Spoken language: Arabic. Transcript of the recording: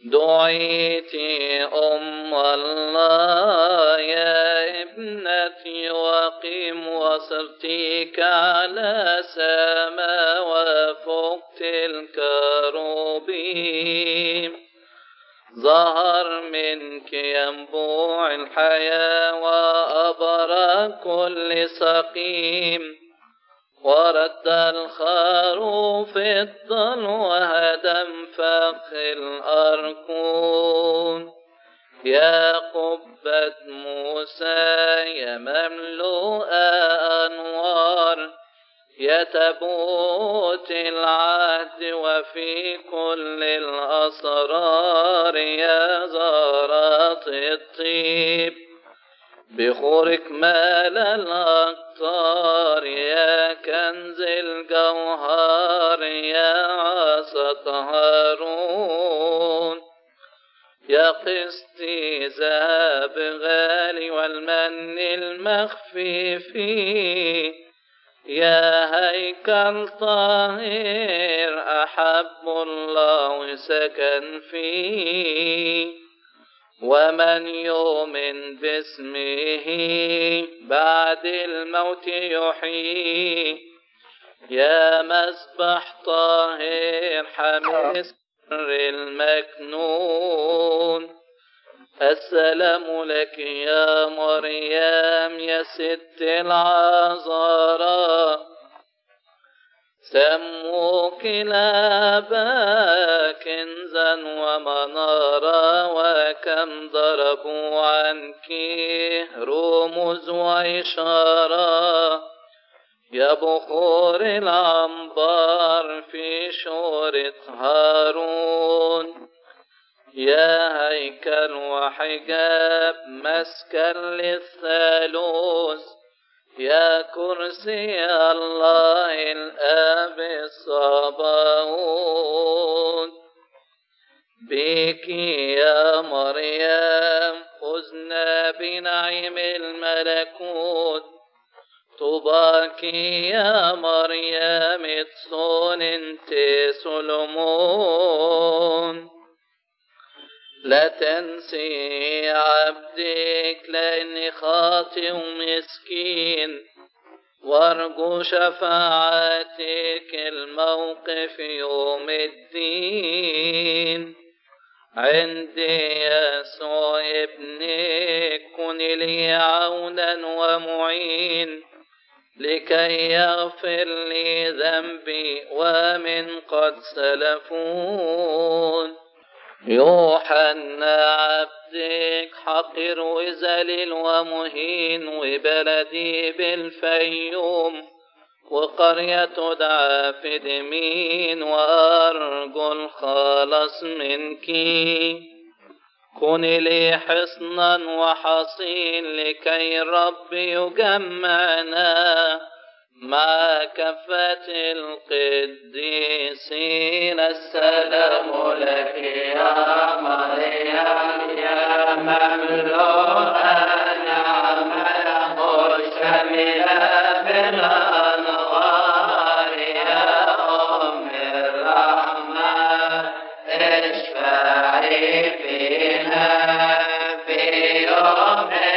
دعيت أم الله يا ابنتي وقم وصرتك على سما وفقت الكروبيم ظهر منك ينبوع الحياة وأبرى كل سقيم ورد الخروف الضل وهدم فخ الأركون يا قبة موسى يا مملوءة أنوار يا تابوت العهد وفي كل الأسرار يا زهرة الطيب بخورك مال الأقطار يا كنز الجوهر يا عصا هارون يا قسطي ذهب غالي والمن المخفي فيه يا هيكل طاهر أحب الله سكن فيه ومن يؤمن باسمه بعد الموت يحيي يا مسبح طاهر حامل سر المكنون السلام لك يا مريم يا ست العذراء سموك لابا كنزا ومنارا وكم ضربوا عنك رموز وإشارة يا بخور العنبر في شورة هارون يا هيكل وحجاب مسكن للثالوث يا كرسي الله الآب الصباون بك يا مريم فزنا بنعيم الملكوت طوباك يا مريم تصون انت سلمون لا تنسي عبدك لأني خاطئ ومسكين وارجو شفاعتك الموقف يوم الدين عندي يسوع ابنك كن لي عونا ومعين لكي يغفر لي ذنبي ومن قد سلفون يوحنا عبدك حقير وذليل ومهين وبلدي بالفيوم وقرية تدعى في دمين وأرجو الخلاص منك كوني لي حصنا وحصين لكي رب يجمعنا مع كافة القديسين السلام لك يا مريم يا مملوءة نعمة مشتملة بالأنوار يا أم الرحمة اشفعي فينا في يوم